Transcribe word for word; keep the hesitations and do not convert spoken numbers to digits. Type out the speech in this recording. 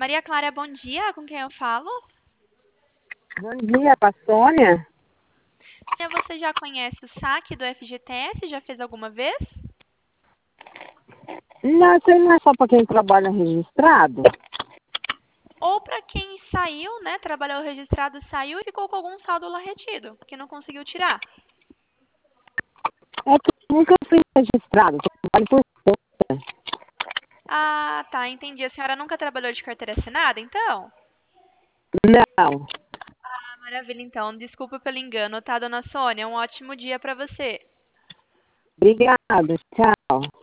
Maria Clara, bom dia. Com quem eu falo? Bom dia, pra Sônia. Você já conhece o saque do F G T S? Já fez alguma vez? Não, isso aí não é só para quem trabalha registrado? Ou para quem saiu, né? Trabalhou registrado, saiu e ficou com algum saldo lá retido, que não conseguiu tirar. É que eu nunca fui registrado, eu trabalho por conta. Ah, tá, entendi. A senhora nunca trabalhou de carteira assinada, então? Não. Ah, maravilha, então. Desculpa pelo engano, tá, dona Sônia? Um ótimo dia para você. Obrigada, tchau.